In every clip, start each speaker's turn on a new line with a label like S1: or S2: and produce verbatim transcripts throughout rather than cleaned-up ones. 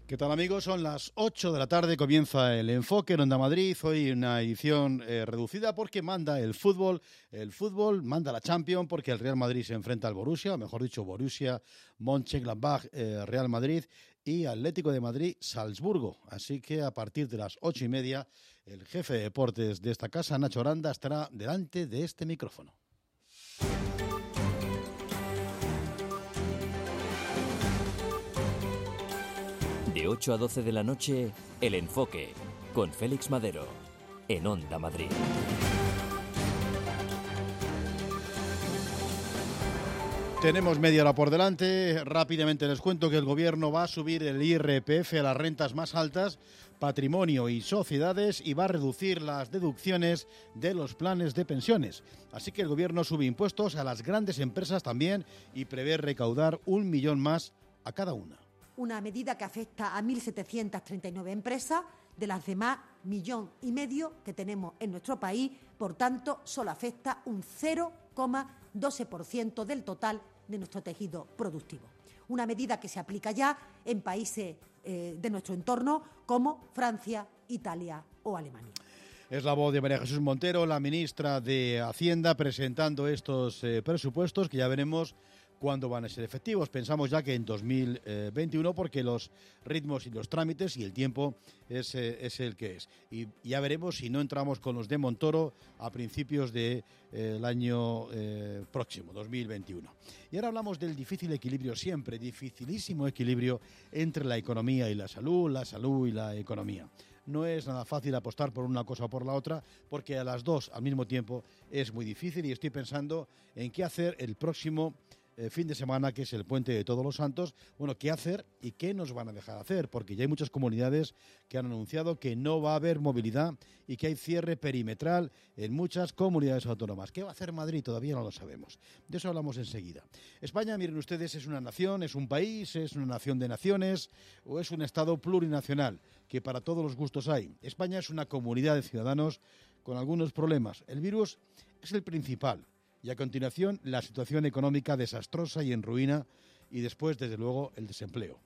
S1: ¿Qué tal, amigos? Son las ocho de la tarde, comienza el Enfoque en Onda Madrid. Hoy una edición eh, reducida porque manda el fútbol, el fútbol manda la Champions porque el Real Madrid se enfrenta al Borussia, o mejor dicho, Borussia Mönchengladbach, eh, Real Madrid y Atlético de Madrid, Salzburgo. Así que a partir de las ocho y media, el jefe de deportes de esta casa, Nacho Aranda, estará delante de este micrófono.
S2: De ocho a doce de la noche, El Enfoque, con Félix Madero, en Onda Madrid.
S1: Tenemos media hora por delante. Rápidamente les cuento que el Gobierno va a subir el I R P F a las rentas más altas, patrimonio y sociedades, y va a reducir las deducciones de los planes de pensiones. Así que el Gobierno sube impuestos a las grandes empresas también y prevé recaudar un millón más a cada una.
S3: Una medida que afecta a mil setecientas treinta y nueve empresas, de las demás millón y medio que tenemos en nuestro país, por tanto, solo afecta un cero coma doce por ciento del total de nuestro tejido productivo. Una medida que se aplica ya en países eh, de nuestro entorno como Francia, Italia o Alemania.
S1: Es la voz de María Jesús Montero, la ministra de Hacienda, presentando estos eh, presupuestos que ya veremos cuándo van a ser efectivos. Pensamos ya que en dos mil veintiuno, porque los ritmos y los trámites y el tiempo es, eh, es el que es. Y ya veremos si no entramos con los de Montoro a principios del de, eh, año eh, próximo, dos mil veintiuno. Y ahora hablamos del difícil equilibrio, siempre dificilísimo equilibrio entre la economía y la salud, la salud y la economía. No es nada fácil apostar por una cosa o por la otra, porque a las dos al mismo tiempo es muy difícil, y estoy pensando en qué hacer el próximo Eh, fin de semana, que es el Puente de Todos los Santos. Bueno, ¿qué hacer y qué nos van a dejar hacer? Porque ya hay muchas comunidades que han anunciado que no va a haber movilidad y que hay cierre perimetral en muchas comunidades autónomas. ¿Qué va a hacer Madrid? Todavía no lo sabemos. De eso hablamos enseguida. España, miren ustedes, es una nación, es un país, es una nación de naciones, o es un Estado plurinacional, que para todos los gustos hay. España es una comunidad de ciudadanos con algunos problemas. El virus es el principal. Y a continuación, la situación económica desastrosa y en ruina, y después, desde luego, el desempleo.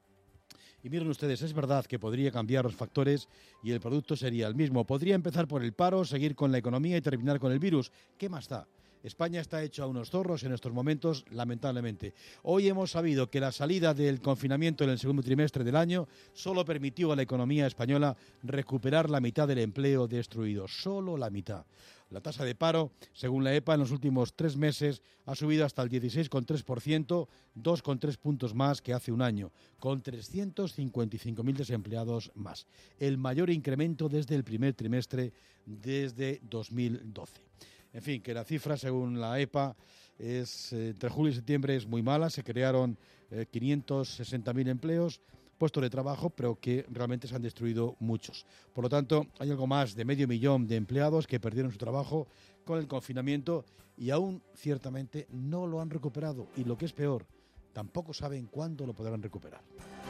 S1: Y miren ustedes, es verdad que podría cambiar los factores y el producto sería el mismo. Podría empezar por el paro, seguir con la economía y terminar con el virus. ¿Qué más da? España está hecho a unos zorros en estos momentos, lamentablemente. Hoy hemos sabido que la salida del confinamiento en el segundo trimestre del año solo permitió a la economía española recuperar la mitad del empleo destruido, solo la mitad. La tasa de paro, según la E P A, en los últimos tres meses ha subido hasta el dieciséis coma tres por ciento, dos coma tres puntos más que hace un año, con trescientos cincuenta y cinco mil desempleados más. El mayor incremento desde el primer trimestre desde dos mil doce. En fin, que la cifra, según la E P A, es, eh, entre julio y septiembre es muy mala. Se crearon eh, quinientos sesenta mil empleos, puestos de trabajo, pero que realmente se han destruido muchos. Por lo tanto, hay algo más de medio millón de empleados que perdieron su trabajo con el confinamiento y aún, ciertamente, no lo han recuperado. Y lo que es peor, tampoco saben cuándo lo podrán recuperar.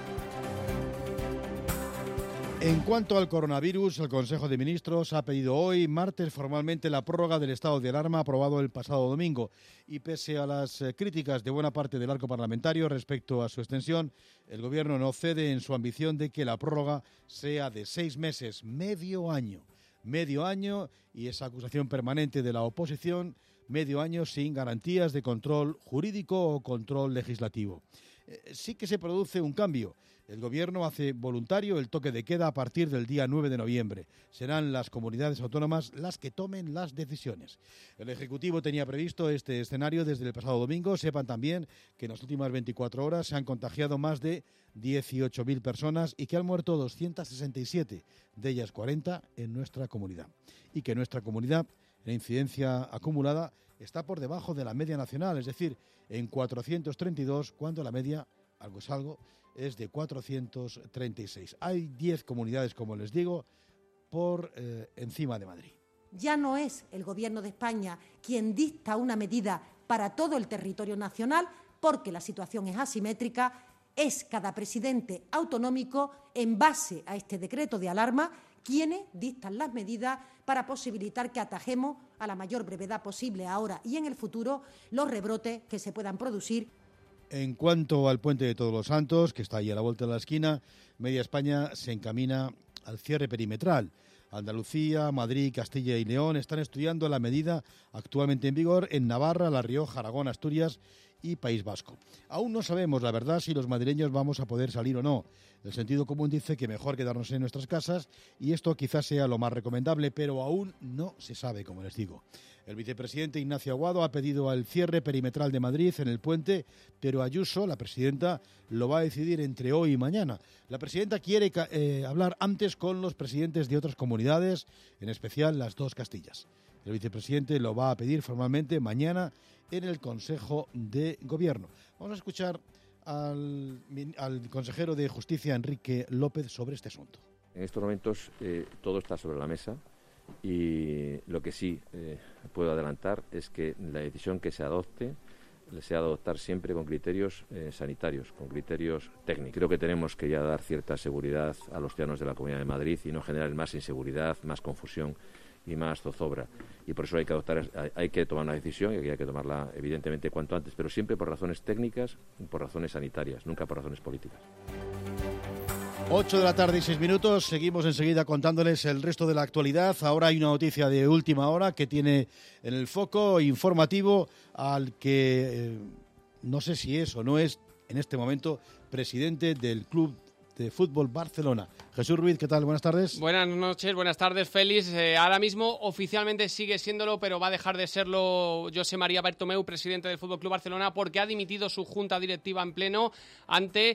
S1: En cuanto al coronavirus, el Consejo de Ministros ha pedido hoy, martes, formalmente la prórroga del estado de alarma aprobado el pasado domingo. Y pese a las eh, críticas de buena parte del arco parlamentario respecto a su extensión, el Gobierno no cede en su ambición de que la prórroga sea de seis meses, medio año. Medio año, y esa acusación permanente de la oposición, medio año sin garantías de control jurídico o control legislativo. Eh, sí que se produce un cambio. El Gobierno hace voluntario el toque de queda a partir del día nueve de noviembre. Serán las comunidades autónomas las que tomen las decisiones. El Ejecutivo tenía previsto este escenario desde el pasado domingo. Sepan también que en las últimas veinticuatro horas se han contagiado más de dieciocho mil personas y que han muerto doscientas sesenta y siete, de ellas cuarenta en nuestra comunidad. Y que nuestra comunidad, la incidencia acumulada, está por debajo de la media nacional, es decir, en cuatrocientos treinta y dos, cuando la media, algo es algo, es de cuatrocientos treinta y seis. Hay diez comunidades, como les digo, por eh, encima de Madrid.
S3: Ya no es el Gobierno de España quien dicta una medida para todo el territorio nacional, porque la situación es asimétrica. Es cada presidente autonómico, en base a este decreto de alarma, quienes dictan las medidas para posibilitar que atajemos a la mayor brevedad posible ahora y en el futuro los rebrotes que se puedan producir.
S1: En cuanto al puente de Todos los Santos, que está ahí a la vuelta de la esquina, Media España se encamina al cierre perimetral. Andalucía, Madrid, Castilla y León están estudiando la medida actualmente en vigor en Navarra, La Rioja, Aragón, Asturias y País Vasco. Aún no sabemos la verdad si los madrileños vamos a poder salir o no. El sentido común dice que mejor quedarnos en nuestras casas y esto quizás sea lo más recomendable, pero aún no se sabe, como les digo. El vicepresidente Ignacio Aguado ha pedido el cierre perimetral de Madrid en el puente, pero Ayuso, la presidenta, lo va a decidir entre hoy y mañana. La presidenta quiere eh, hablar antes con los presidentes de otras comunidades, en especial las dos Castillas. El vicepresidente lo va a pedir formalmente mañana en el Consejo de Gobierno. Vamos a escuchar al, al consejero de Justicia, Enrique López, sobre este asunto.
S4: En estos momentos eh, todo está sobre la mesa. Y lo que sí eh, puedo adelantar es que la decisión que se adopte se ha de adoptar siempre con criterios eh, sanitarios, con criterios técnicos. Creo que tenemos que ya dar cierta seguridad a los ciudadanos de la Comunidad de Madrid y no generar más inseguridad, más confusión y más zozobra. Y por eso hay que adoptar, hay que tomar una decisión y hay que tomarla evidentemente cuanto antes, pero siempre por razones técnicas y por razones sanitarias, nunca por razones políticas.
S1: ocho de la tarde y seis minutos, seguimos enseguida contándoles el resto de la actualidad. Ahora hay una noticia de última hora que tiene en el foco informativo al que eh, no sé si es o no es en este momento presidente del Club de Fútbol Barcelona. Jesús Ruiz, ¿qué tal? Buenas tardes.
S5: Buenas noches, buenas tardes, Félix. Eh, ahora mismo oficialmente sigue siéndolo, pero va a dejar de serlo José María Bartomeu, presidente del Fútbol Club Barcelona, porque ha dimitido su junta directiva en pleno ante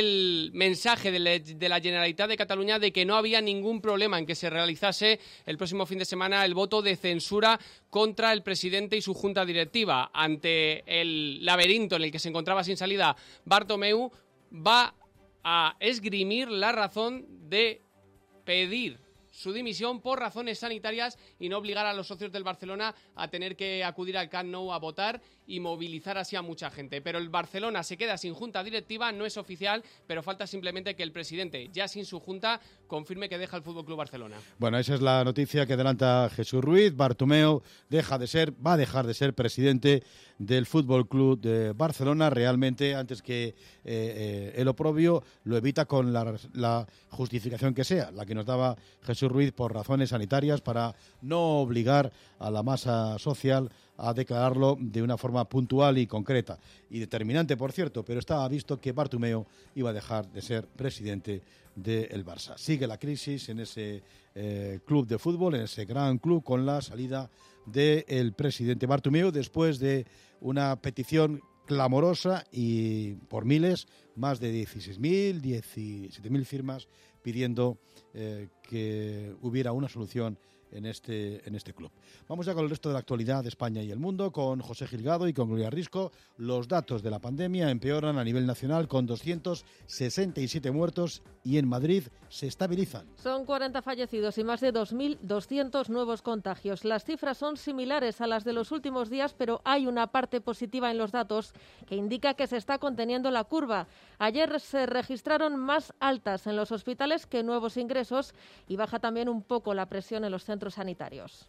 S5: el mensaje de la, de la Generalitat de Cataluña de que no había ningún problema en que se realizase el próximo fin de semana el voto de censura contra el presidente y su junta directiva. Ante el laberinto en el que se encontraba sin salida Bartomeu, va a esgrimir la razón de pedir su dimisión por razones sanitarias y no obligar a los socios del Barcelona a tener que acudir al Camp Nou a votar y movilizar así a mucha gente. Pero el Barcelona se queda sin junta directiva, no es oficial, pero falta simplemente que el presidente, ya sin su junta, confirme que deja el F C Barcelona.
S1: Bueno, esa es la noticia que adelanta Jesús Ruiz. Bartomeu deja de ser, va a dejar de ser presidente del F C de Barcelona. Realmente, antes que eh, eh, el oprobio, lo evita con la, la justificación que sea, la que nos daba Jesús Ruiz por razones sanitarias, para no obligar a la masa social a declararlo de una forma puntual y concreta y determinante, por cierto, pero estaba visto que Bartomeu iba a dejar de ser presidente del Barça. Sigue la crisis en ese eh, club de fútbol, en ese gran club, con la salida del presidente Bartomeu después de una petición clamorosa y por miles, más de dieciséis mil, diecisiete mil firmas pidiendo eh, que hubiera una solución en este, en este club. Vamos ya con el resto de la actualidad de España y el mundo, con José Gilgado y con Gloria Risco. Los datos de la pandemia empeoran a nivel nacional con doscientos sesenta y siete muertos y en Madrid se estabilizan.
S6: Son cuarenta fallecidos y más de dos mil doscientos nuevos contagios. Las cifras son similares a las de los últimos días, pero hay una parte positiva en los datos que indica que se está conteniendo la curva. Ayer se registraron más altas en los hospitales que nuevos ingresos y baja también un poco la presión en los centros sanitarios.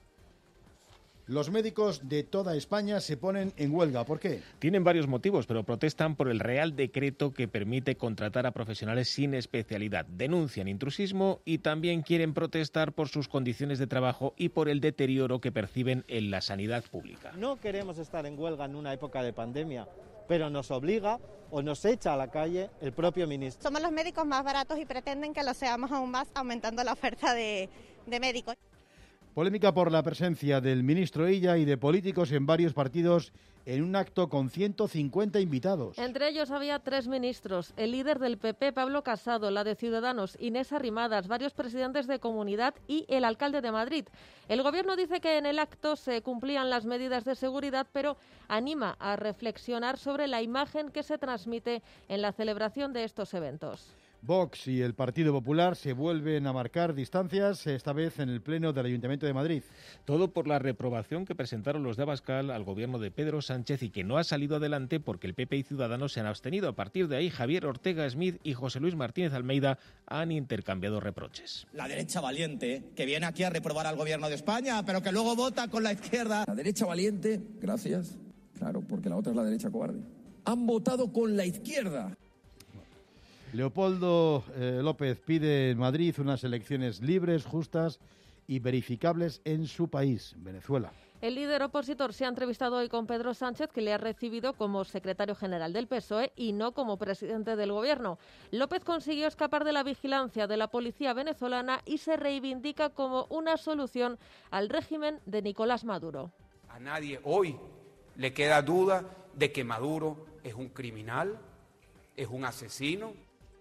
S1: Los médicos de toda España se ponen en huelga. ¿Por qué?
S7: Tienen varios motivos, pero protestan por el Real Decreto que permite contratar a profesionales sin especialidad. Denuncian intrusismo y también quieren protestar por sus condiciones de trabajo y por el deterioro que perciben en la sanidad pública.
S8: No queremos estar en huelga en una época de pandemia, pero nos obliga o nos echa a la calle el propio ministro.
S9: Somos los médicos más baratos y pretenden que lo seamos aún más, aumentando la oferta de, de médicos.
S1: Polémica por la presencia del ministro Illa y de políticos en varios partidos en un acto con ciento cincuenta invitados.
S6: Entre ellos había tres ministros, el líder del P P, Pablo Casado, la de Ciudadanos, Inés Arrimadas, varios presidentes de comunidad y el alcalde de Madrid. El gobierno dice que en el acto se cumplían las medidas de seguridad, pero anima a reflexionar sobre la imagen que se transmite en la celebración de estos eventos.
S1: Vox y el Partido Popular se vuelven a marcar distancias, esta vez en el Pleno del Ayuntamiento de Madrid.
S7: Todo por la reprobación que presentaron los de Abascal al gobierno de Pedro Sánchez y que no ha salido adelante porque el P P y Ciudadanos se han abstenido. A partir de ahí, Javier Ortega Smith y José Luis Martínez Almeida han intercambiado reproches.
S10: La derecha valiente, que viene aquí a reprobar al gobierno de España, pero que luego vota con la izquierda.
S11: La derecha valiente, gracias, claro, porque la otra es la derecha cobarde. han votado con la izquierda.
S1: Leopoldo eh, López pide en Madrid unas elecciones libres, justas y verificables en su país, Venezuela.
S6: El líder opositor se ha entrevistado hoy con Pedro Sánchez, que le ha recibido como secretario general del P S O E y no como presidente del gobierno. López consiguió escapar de la vigilancia de la policía venezolana y se reivindica como una solución al régimen de Nicolás Maduro.
S12: A nadie hoy le queda duda de que Maduro es un criminal, es un asesino.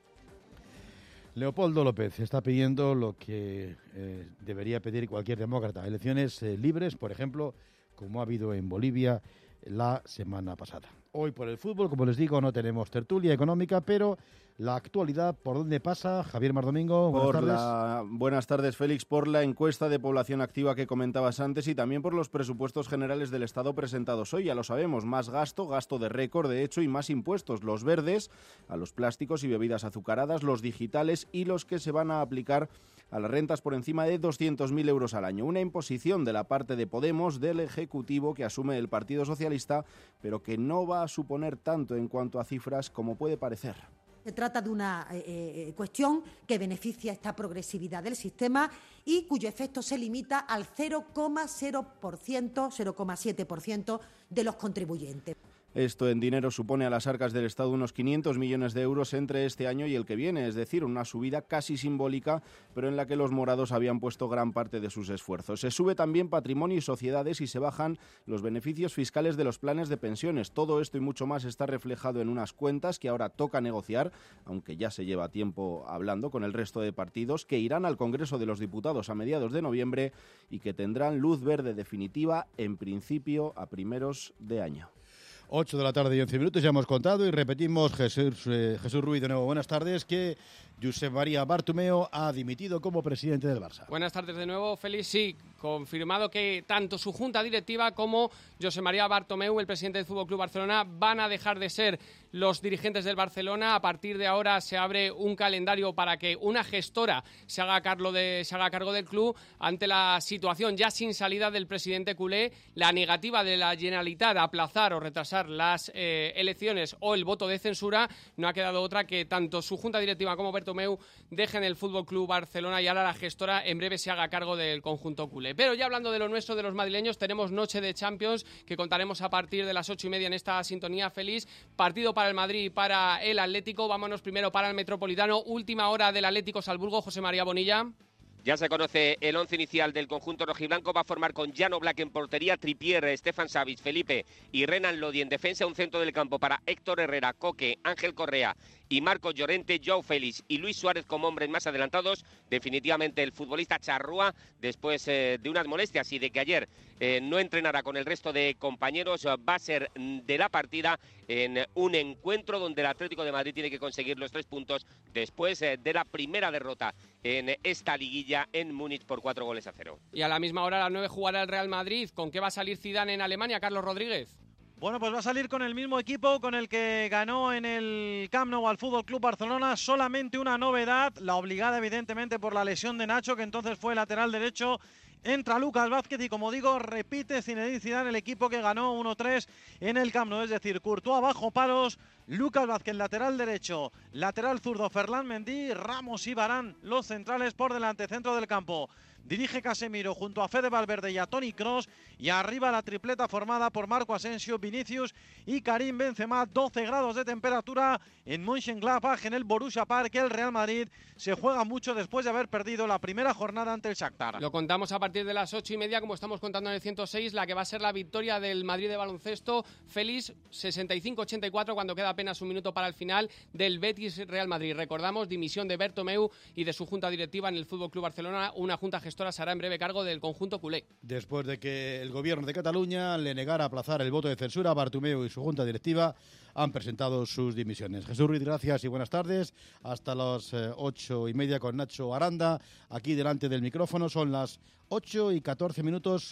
S1: Leopoldo López está pidiendo lo que eh, debería pedir cualquier demócrata, elecciones eh, libres, por ejemplo, como ha habido en Bolivia la semana pasada. Hoy por el fútbol, como les digo, no tenemos tertulia económica, pero la actualidad, ¿por dónde pasa? Javier Mardomingo, buenas
S13: por
S1: tardes.
S13: La... Buenas tardes, Félix. Por la encuesta de población activa que comentabas antes y también por los presupuestos generales del Estado presentados hoy. Ya lo sabemos, más gasto, gasto de récord, de hecho, y más impuestos. Los verdes a los plásticos y bebidas azucaradas, los digitales y los que se van a aplicar a las rentas por encima de doscientos mil euros al año. Una imposición de la parte de Podemos, del Ejecutivo, que asume el Partido Socialista, pero que no va a suponer tanto en cuanto a cifras como puede parecer.
S3: Se trata de una eh, cuestión que beneficia esta progresividad del sistema y cuyo efecto se limita al cero coma cero por ciento, cero coma siete por ciento de los contribuyentes.
S13: Esto en dinero supone a las arcas del Estado unos quinientos millones de euros entre este año y el que viene, es decir, una subida casi simbólica, pero en la que los morados habían puesto gran parte de sus esfuerzos. Se sube también patrimonio y sociedades y se bajan los beneficios fiscales de los planes de pensiones. Todo esto y mucho más está reflejado en unas cuentas que ahora toca negociar, aunque ya se lleva tiempo hablando con el resto de partidos, que irán al Congreso de los Diputados a mediados de noviembre y que tendrán luz verde definitiva, en principio, a primeros de año.
S1: ocho de la tarde y once minutos, ya hemos contado y repetimos, Jesús, eh, Jesús Ruiz, de nuevo, buenas tardes, que Josep María Bartomeu ha dimitido como presidente del Barça.
S5: Buenas tardes de nuevo, Félix. Sí, confirmado que tanto su junta directiva como Josep María Bartomeu, el presidente del F C Barcelona, van a dejar de ser los dirigentes del Barcelona. A partir de ahora se abre un calendario para que una gestora se haga cargo, de, se haga cargo del club ante la situación ya sin salida del presidente culé, la negativa de la Generalitat a aplazar o retrasar las eh, elecciones o el voto de censura. No ha quedado otra que tanto su junta directiva como Bartomeu dejen el F C Barcelona y ahora la gestora en breve se haga cargo del conjunto culé. Pero ya hablando de lo nuestro, de los madrileños, tenemos noche de Champions que contaremos a partir de las ocho y media en esta sintonía feliz. Partido para el Madrid y para el Atlético. Vámonos primero para el Metropolitano. Última hora del Atlético Salzburgo. José María Bonilla.
S14: Ya se conoce el once inicial del conjunto rojiblanco. Va a formar con Jan Oblak en portería, Trippier, Stefan Savic, Felipe y Renan Lodi en defensa. Un centro del campo para Héctor Herrera, Coque, Ángel Correa y Marcos Llorente, Joao Félix y Luis Suárez como hombres más adelantados. Definitivamente el futbolista charrúa, después eh, de unas molestias y de que ayer eh, no entrenara con el resto de compañeros, va a ser de la partida en un encuentro donde el Atlético de Madrid tiene que conseguir los tres puntos después eh, de la primera derrota en esta liguilla en Múnich por cuatro goles a cero.
S5: Y a la misma hora, a las nueve, jugará el Real Madrid. ¿Con qué va a salir Zidane en Alemania, Carlos Rodríguez?
S15: Bueno, pues va a salir con el mismo equipo con el que ganó en el Camp Nou al F C Barcelona. Solamente una novedad, la obligada evidentemente por la lesión de Nacho, que entonces fue lateral derecho. Entra Lucas Vázquez y, como digo, repite Zinedine Zidane el equipo que ganó uno tres en el Camp Nou. Es decir, Courtois bajo palos, Lucas Vázquez lateral derecho, lateral zurdo Ferland Mendy, Ramos y Varane los centrales por delante, centro del campo. Dirige Casemiro junto a Fede Valverde y a Toni Kroos, y arriba la tripleta formada por Marco Asensio, Vinicius y Karim Benzema. doce grados de temperatura en Mönchengladbach, en el Borussia Park. El Real Madrid se juega mucho después de haber perdido la primera jornada ante el Shakhtar.
S5: Lo contamos a partir de las ocho y media, como estamos contando en el ciento seis, la que va a ser la victoria del Madrid de baloncesto. Félix, sesenta y cinco ochenta y cuatro, cuando queda apenas un minuto para el final, del Betis Real Madrid. Recordamos, dimisión de Bartomeu y de su junta directiva en el F C Barcelona. Una junta gestora se hará en breve cargo del conjunto culé.
S1: Después de que el gobierno de Cataluña le negara aplazar el voto de censura, Bartomeu y su junta directiva han presentado sus dimisiones. Jesús Ruiz, gracias y buenas tardes. Hasta las eh, ocho y media con Nacho Aranda, aquí delante del micrófono. Son las ocho y catorce minutos.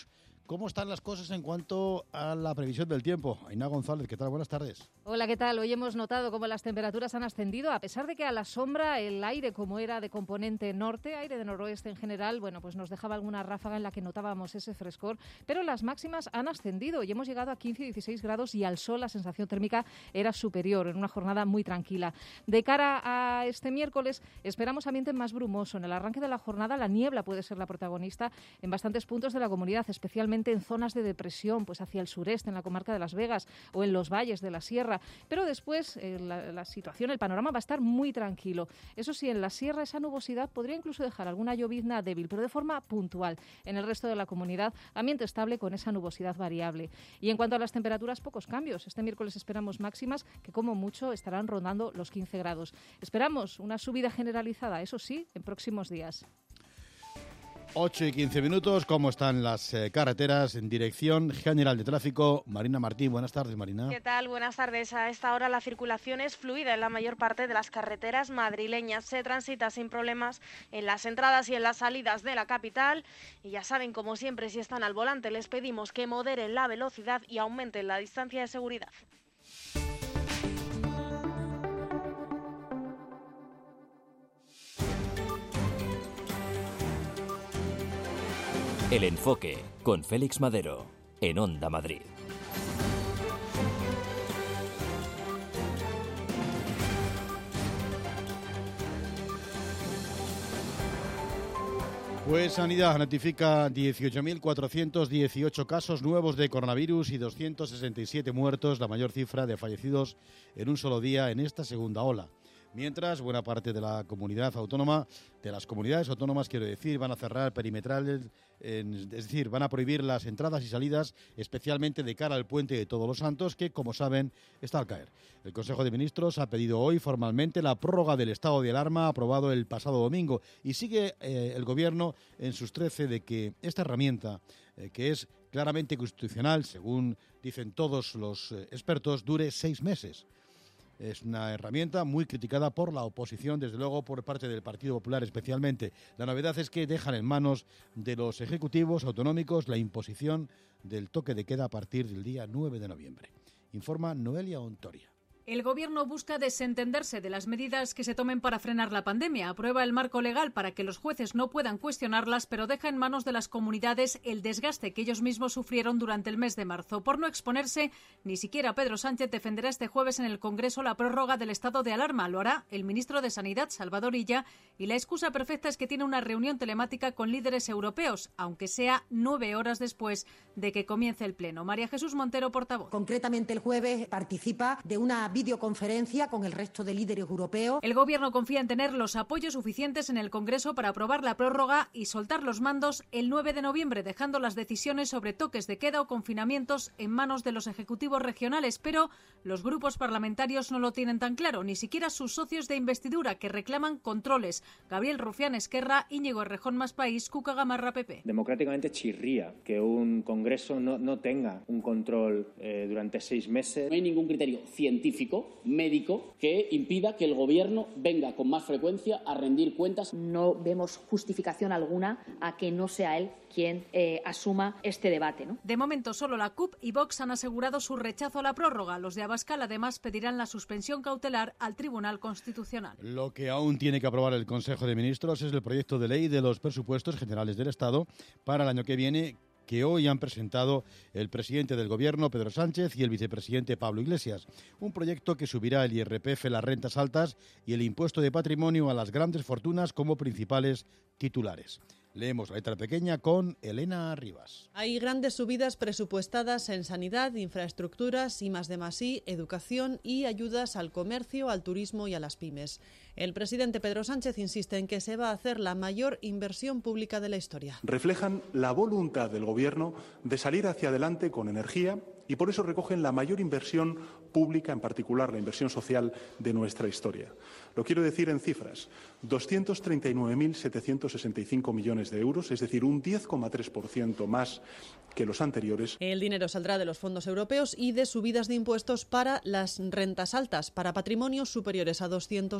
S1: ¿Cómo están las cosas en cuanto a la previsión del tiempo? Ainhoa González, ¿qué tal? Buenas tardes.
S16: Hola, ¿qué tal? Hoy hemos notado cómo las temperaturas han ascendido, a pesar de que a la sombra el aire, como era de componente norte, aire de noroeste en general, bueno, pues nos dejaba alguna ráfaga en la que notábamos ese frescor, pero las máximas han ascendido y hemos llegado a quince y dieciséis grados y al sol la sensación térmica era superior, en una jornada muy tranquila. De cara a este miércoles esperamos ambiente más brumoso. En el arranque de la jornada la niebla puede ser la protagonista en bastantes puntos de la comunidad, especialmente en zonas de depresión, pues hacia el sureste, en la comarca de Las Vegas o en los valles de la sierra. Pero después eh, la, la situación, el panorama va a estar muy tranquilo. Eso sí, en la sierra esa nubosidad podría incluso dejar alguna llovizna débil, pero de forma puntual. En el resto de la comunidad, ambiente estable con esa nubosidad variable. Y en cuanto a las temperaturas, pocos cambios. Este miércoles esperamos máximas que como mucho estarán rondando los quince grados. Esperamos una subida generalizada, eso sí, en próximos días.
S1: ocho y quince minutos, ¿cómo están las eh, carreteras? En Dirección General de Tráfico, Marina Martín. Buenas tardes, Marina.
S17: ¿Qué tal? Buenas tardes. A esta hora la circulación es fluida en la mayor parte de las carreteras madrileñas. Se transita sin problemas en las entradas y en las salidas de la capital. Y ya saben, como siempre, si están al volante, les pedimos que moderen la velocidad y aumenten la distancia de seguridad.
S2: El Enfoque, con Félix Madero, en Onda Madrid.
S1: Pues Sanidad notifica dieciocho mil cuatrocientos dieciocho casos nuevos de coronavirus y doscientos sesenta y siete muertos, la mayor cifra de fallecidos en un solo día en esta segunda ola. Mientras, buena parte de la comunidad autónoma, de las comunidades autónomas, quiero decir, van a cerrar perimetrales, en, es decir, van a prohibir las entradas y salidas, especialmente de cara al puente de Todos los Santos, que, como saben, está al caer. El Consejo de Ministros ha pedido hoy formalmente la prórroga del estado de alarma aprobado el pasado domingo y sigue eh, el Gobierno en sus trece de que esta herramienta, eh, que es claramente constitucional, según dicen todos los eh, expertos, dure seis meses. Es una herramienta muy criticada por la oposición, desde luego por parte del Partido Popular especialmente. La novedad es que dejan en manos de los ejecutivos autonómicos la imposición del toque de queda a partir del día nueve de noviembre. Informa Noelia Ontoria.
S18: El Gobierno busca desentenderse de las medidas que se tomen para frenar la pandemia. Aprueba el marco legal para que los jueces no puedan cuestionarlas, pero deja en manos de las comunidades el desgaste que ellos mismos sufrieron durante el mes de marzo. Por no exponerse, ni siquiera Pedro Sánchez defenderá este jueves en el Congreso la prórroga del estado de alarma. Lo hará el ministro de Sanidad, Salvador Illa, y la excusa perfecta es que tiene una reunión telemática con líderes europeos, aunque sea nueve horas después de que comience el Pleno. María Jesús Montero, portavoz.
S3: Concretamente, el jueves participa de una videoconferencia con el resto de líderes europeos.
S18: El Gobierno confía en tener los apoyos suficientes en el Congreso para aprobar la prórroga y soltar los mandos el nueve de noviembre, dejando las decisiones sobre toques de queda o confinamientos en manos de los ejecutivos regionales. Pero los grupos parlamentarios no lo tienen tan claro, ni siquiera sus socios de investidura, que reclaman controles. Gabriel Rufián, Esquerra; Íñigo Errejón, Más País; Cuca Gamarra, P P.
S19: Democráticamente chirría que un Congreso no, no tenga un control eh, durante seis meses.
S20: No hay ningún criterio científico, médico, que impida que el Gobierno venga con más frecuencia a rendir cuentas.
S21: No vemos justificación alguna a que no sea él quien eh, asuma este debate, ¿no?
S18: De momento, solo la C U P y Vox han asegurado su rechazo a la prórroga. Los de Abascal, además, pedirán la suspensión cautelar al Tribunal Constitucional.
S1: Lo que aún tiene que aprobar el Consejo de Ministros es el proyecto de ley de los presupuestos generales del Estado para el año que viene, que hoy han presentado el presidente del Gobierno, Pedro Sánchez, y el vicepresidente Pablo Iglesias. Un proyecto que subirá el I R P F, las rentas altas y el impuesto de patrimonio a las grandes fortunas como principales titulares. Leemos la letra pequeña con Elena Rivas.
S22: Hay grandes subidas presupuestadas en sanidad, infraestructuras, I más D más I, educación y ayudas al comercio, al turismo y a las pymes. El presidente Pedro Sánchez insiste en que se va a hacer la mayor inversión pública de la historia.
S23: Reflejan la voluntad del Gobierno de salir hacia adelante con energía y por eso recogen la mayor inversión pública, en particular la inversión social de nuestra historia. Lo quiero decir en cifras, doscientos treinta y nueve mil setecientos sesenta y cinco millones de euros, es decir, un diez coma tres por ciento más que los anteriores.
S22: El dinero saldrá de los fondos europeos y de subidas de impuestos para las rentas altas, para patrimonios superiores a doscientos mil euros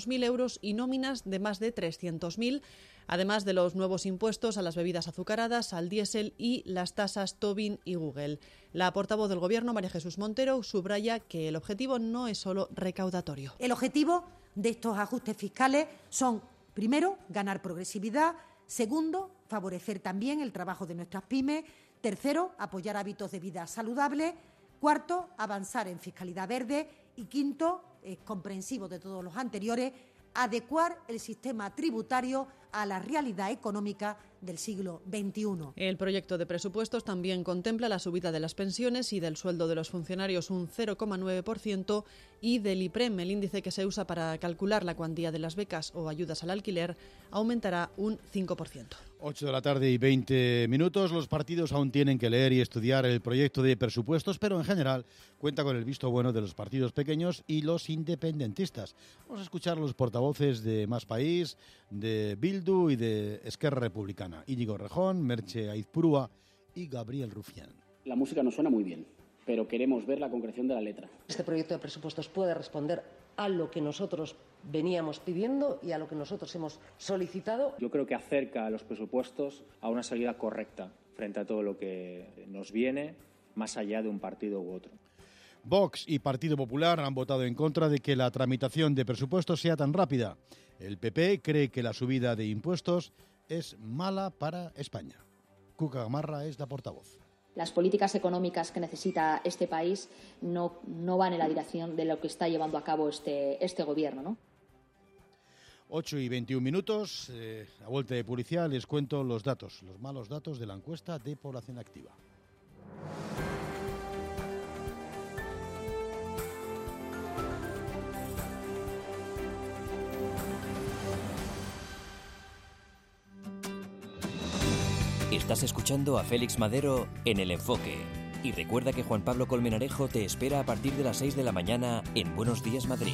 S22: euros y nóminas de más de trescientos mil, además de los nuevos impuestos a las bebidas azucaradas, al diésel y las tasas Tobin y Google. La portavoz del Gobierno, María Jesús Montero, subraya que el objetivo no es solo recaudatorio.
S3: El objetivo de estos ajustes fiscales son, primero, ganar progresividad; segundo, favorecer también el trabajo de nuestras pymes; tercero, apoyar hábitos de vida saludables; cuarto, avanzar en fiscalidad verde; y quinto, es comprensivo de todos los anteriores, adecuar el sistema tributario a la realidad económica del siglo veintiuno.
S22: El proyecto de presupuestos también contempla la subida de las pensiones y del sueldo de los funcionarios un cero coma nueve por ciento y del IPREM, el índice que se usa para calcular la cuantía de las becas o ayudas al alquiler, aumentará un cinco por ciento.
S1: ocho de la tarde y veinte minutos. Los partidos aún tienen que leer y estudiar el proyecto de presupuestos, pero en general cuenta con el visto bueno de los partidos pequeños y los independentistas. Vamos a escuchar a los portavoces de Más País, de Bildu y de Esquerra Republicana. Íñigo Rejón, Merche Aizpurúa y Gabriel Rufián.
S20: La música nos suena muy bien, pero queremos ver la concreción de la letra.
S4: Este proyecto de presupuestos puede responder a lo que nosotros veníamos pidiendo y a lo que nosotros hemos solicitado.
S19: Yo creo que acerca a los presupuestos a una salida correcta frente a todo lo que nos viene, más allá de un partido u otro.
S1: Vox y Partido Popular han votado en contra de que la tramitación de presupuestos sea tan rápida. El P P cree que la subida de impuestos es mala para España. Cuca Gamarra es la portavoz.
S21: Las políticas económicas que necesita este país no, no van en la dirección de lo que está llevando a cabo este, este gobierno, ¿no?
S1: ocho y veintiún minutos. Eh, a vuelta de publicidad les cuento los datos, los malos datos de la encuesta de población activa.
S2: Estás escuchando a Félix Madero en El Enfoque. Y recuerda que Juan Pablo Colmenarejo te espera a partir de las seis de la mañana en Buenos Días Madrid.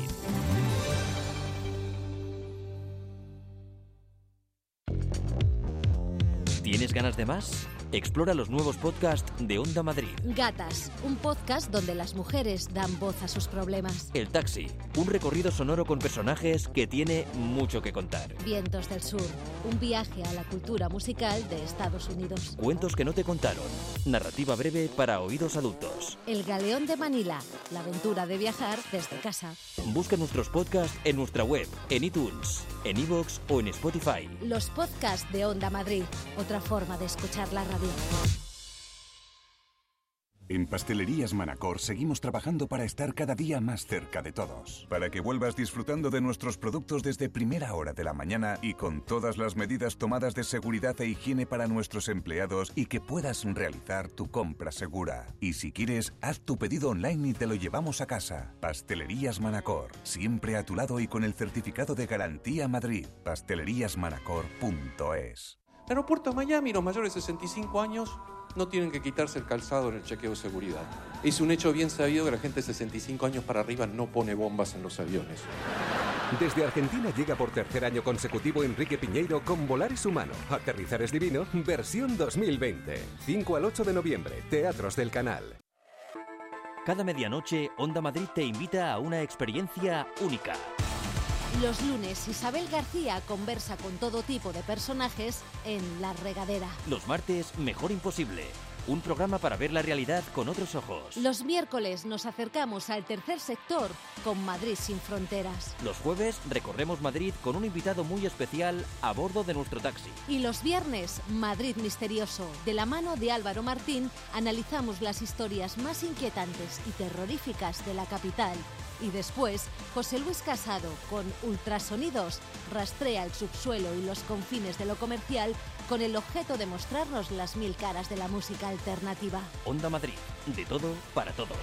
S2: ¿Tienes ganas de más? Explora los nuevos podcasts de Onda Madrid.
S8: Gatas, un podcast donde las mujeres dan voz a sus problemas.
S2: El Taxi, un recorrido sonoro con personajes que tiene mucho que contar.
S8: Vientos del Sur, un viaje a la cultura musical de Estados Unidos.
S2: Cuentos que no te contaron. Narrativa breve para oídos adultos.
S8: El Galeón de Manila, la aventura de viajar desde casa.
S2: Busca nuestros podcasts en nuestra web, en iTunes, en iVoox o en Spotify.
S8: Los podcasts de Onda Madrid, otra forma de escuchar la radio.
S9: En Pastelerías Manacor seguimos trabajando para estar cada día más cerca de todos, para que vuelvas disfrutando de nuestros productos desde primera hora de la mañana y con todas las medidas tomadas de seguridad e higiene para nuestros empleados y que puedas realizar tu compra segura. Y si quieres, haz tu pedido online y te lo llevamos a casa. Pastelerías Manacor, siempre a tu lado y con el certificado de garantía Madrid. pastelerías manacor punto es.
S24: Aeropuerto Miami, los mayores de sesenta y cinco años no tienen que quitarse el calzado en el chequeo de seguridad. Es un hecho bien sabido que la gente de sesenta y cinco años para arriba no pone bombas en los aviones.
S25: Desde Argentina llega por tercer año consecutivo Enrique Piñeiro con Volar es humano, aterrizar es divino, versión dos mil veinte. cinco al ocho de noviembre, Teatros del Canal.
S2: Cada medianoche, Onda Madrid te invita a una experiencia única.
S8: Los lunes, Isabel García conversa con todo tipo de personajes en La Regadera.
S2: Los martes, Mejor Imposible. Un programa para ver la realidad con otros ojos.
S8: Los miércoles nos acercamos al tercer sector con Madrid sin fronteras.
S2: Los jueves recorremos Madrid con un invitado muy especial a bordo de nuestro taxi.
S8: Y los viernes, Madrid Misterioso. De la mano de Álvaro Martín, analizamos las historias más inquietantes y terroríficas de la capital. Y después, José Luis Casado, con Ultrasonidos, rastrea el subsuelo y los confines de lo comercial con el objeto de mostrarnos las mil caras de la música alternativa.
S2: Onda Madrid, de todo para todos.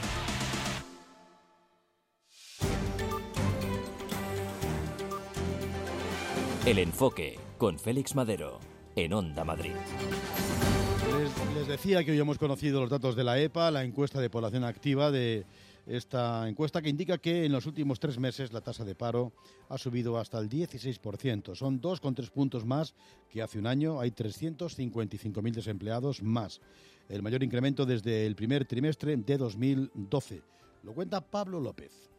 S2: El Enfoque, con Félix Madero, en Onda Madrid.
S1: Les, les decía que hoy hemos conocido los datos de la E P A, la encuesta de población activa de... Esta encuesta que indica que en los últimos tres meses la tasa de paro ha subido hasta el dieciséis por ciento. Son dos coma tres puntos más que hace un año. Hay trescientos cincuenta y cinco mil desempleados más. El mayor incremento desde el primer trimestre de dos mil doce. Lo cuenta Pablo López.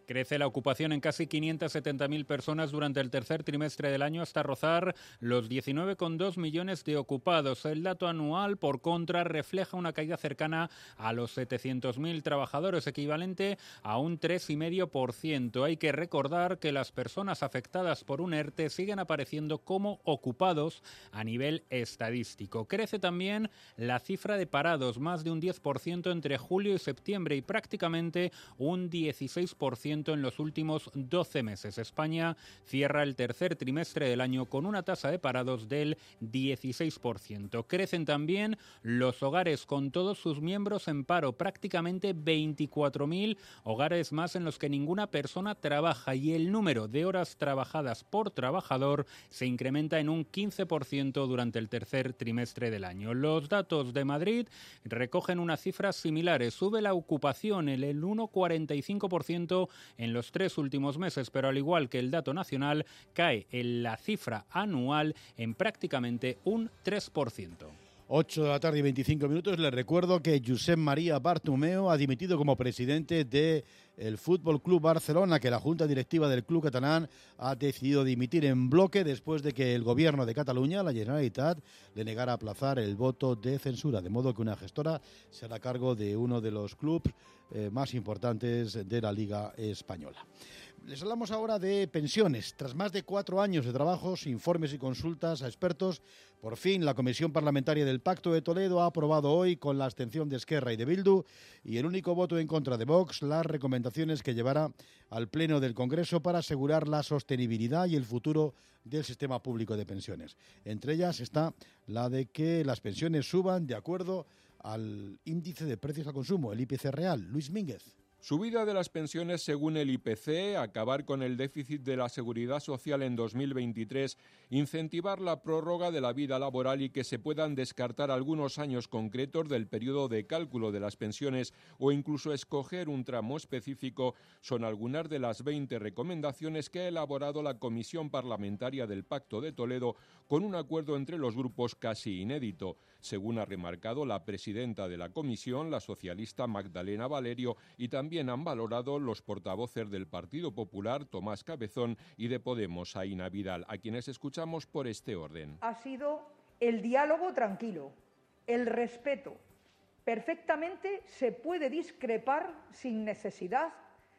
S6: Crece la ocupación en casi quinientas setenta mil personas durante el tercer trimestre del año hasta rozar los diecinueve coma dos millones de ocupados. El dato anual, por contra, refleja una caída cercana a los setecientos mil trabajadores, equivalente a un tres coma cinco por ciento. Hay que recordar que las personas afectadas por un ERTE siguen apareciendo como ocupados a nivel estadístico. Crece también la cifra de parados, más de un diez por ciento entre julio y septiembre y prácticamente un dieciséis por ciento en los últimos doce meses. España cierra el tercer trimestre del año con una tasa de parados del dieciséis por ciento. Crecen también los hogares con todos sus miembros en paro, prácticamente veinticuatro mil hogares más en los que ninguna persona trabaja, y el número de horas trabajadas por trabajador se incrementa en un quince por ciento durante el tercer trimestre del año. Los datos de Madrid recogen unas cifras similares. Sube la ocupación en el uno coma cuarenta y cinco por ciento en los tres últimos meses, pero al igual que el dato nacional, cae en la cifra anual en prácticamente un tres por ciento.
S1: ocho de la tarde y veinticinco minutos. Les recuerdo que Josep María Bartomeu ha dimitido como presidente del Fútbol Club Barcelona, que la Junta Directiva del club catalán ha decidido dimitir en bloque después de que el gobierno de Cataluña, la Generalitat, le negara aplazar el voto de censura, de modo que una gestora se hará cargo de uno de los clubes eh, más importantes de la Liga Española. Les hablamos ahora de pensiones. Tras más de cuatro años de trabajos, informes y consultas a expertos, por fin la Comisión Parlamentaria del Pacto de Toledo ha aprobado hoy, con la abstención de Esquerra y de Bildu y el único voto en contra de Vox, las recomendaciones que llevará al Pleno del Congreso para asegurar la sostenibilidad y el futuro del sistema público de pensiones. Entre ellas está la de que las pensiones suban de acuerdo al índice de precios al consumo, el I P C real. Luis Mínguez.
S7: Subida de las pensiones según el I P C, acabar con el déficit de la Seguridad Social en dos mil veintitrés, incentivar la prórroga de la vida laboral y que se puedan descartar algunos años concretos del periodo de cálculo de las pensiones o incluso escoger un tramo específico son algunas de las veinte recomendaciones que ha elaborado la Comisión Parlamentaria del Pacto de Toledo con un acuerdo entre los grupos casi inédito, según ha remarcado la presidenta de la comisión, la socialista Magdalena Valerio, y también han valorado los portavoces del Partido Popular, Tomás Cabezón, y de Podemos, Aina Vidal, a quienes escuchamos por este orden.
S10: Ha sido el diálogo tranquilo, el respeto. Perfectamente se puede discrepar sin necesidad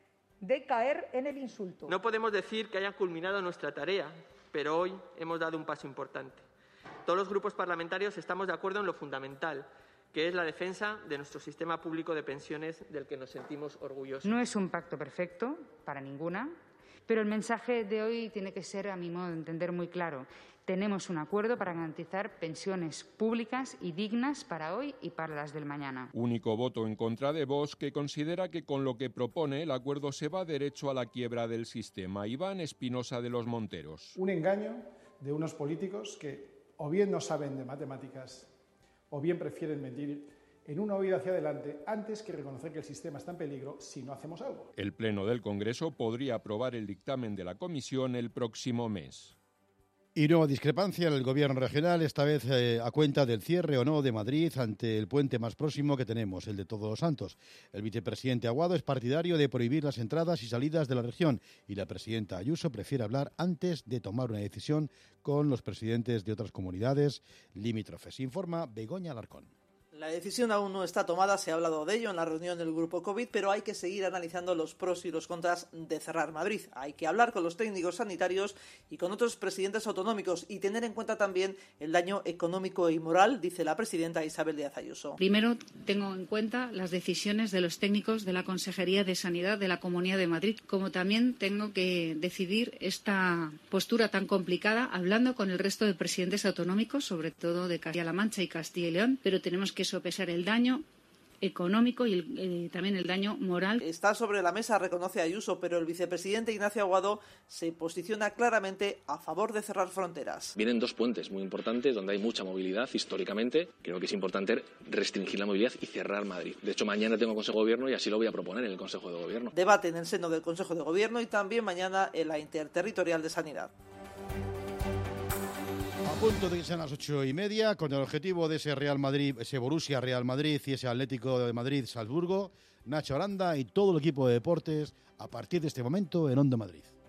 S10: de caer en el insulto.
S11: No podemos decir que hayan culminado nuestra tarea, pero hoy hemos dado un paso importante. Todos los grupos parlamentarios estamos de acuerdo en lo fundamental, que es la defensa de nuestro sistema público de pensiones, del que nos sentimos orgullosos.
S12: No es un pacto perfecto, para ninguna, pero el mensaje de hoy tiene que ser, a mi modo de entender, muy claro. Tenemos un acuerdo para garantizar pensiones públicas y dignas para hoy y para las del mañana.
S7: Único voto en contra de Vox, que considera que con lo que propone el acuerdo se va derecho a la quiebra del sistema. Iván Espinosa de los Monteros.
S26: Un engaño de unos políticos que o bien no saben de matemáticas o bien prefieren mentir en una huida hacia adelante antes que reconocer que el sistema está en peligro si no hacemos algo.
S7: El Pleno del Congreso podría aprobar el dictamen de la Comisión el próximo mes.
S1: Y nueva discrepancia en el gobierno regional, esta vez eh, a cuenta del cierre o no de Madrid ante el puente más próximo que tenemos, el de Todos los Santos. El vicepresidente Aguado es partidario de prohibir las entradas y salidas de la región y la presidenta Ayuso prefiere hablar antes de tomar una decisión con los presidentes de otras comunidades limítrofes. Informa Begoña Alarcón.
S27: La decisión aún no está tomada, se ha hablado de ello en la reunión del Grupo COVID, pero hay que seguir analizando los pros y los contras de cerrar Madrid. Hay que hablar con los técnicos sanitarios y con otros presidentes autonómicos y tener en cuenta también el daño económico y moral, dice la presidenta Isabel Díaz Ayuso.
S28: Primero tengo en cuenta las decisiones de los técnicos de la Consejería de Sanidad de la Comunidad de Madrid, como también tengo que decidir esta postura tan complicada hablando con el resto de presidentes autonómicos, sobre todo de Castilla-La Mancha y Castilla y León, pero tenemos que sopesar el daño económico y el, eh, también el daño moral.
S27: Está sobre la mesa, reconoce Ayuso, pero el vicepresidente Ignacio Aguado se posiciona claramente a favor de cerrar fronteras.
S29: Vienen dos puentes muy importantes donde hay mucha movilidad históricamente. Creo que es importante restringir la movilidad y cerrar Madrid. De hecho, mañana tengo Consejo de Gobierno y así lo voy a proponer en el Consejo de Gobierno.
S27: Debate en el seno del Consejo de Gobierno y también mañana en la Interterritorial de Sanidad.
S1: punto de que sean las ocho y media, con el objetivo de ese Real Madrid, ese Borussia Real Madrid y ese Atlético de Madrid Salzburgo, Nacho Aranda y todo el equipo de deportes a partir de este momento en Onda Madrid.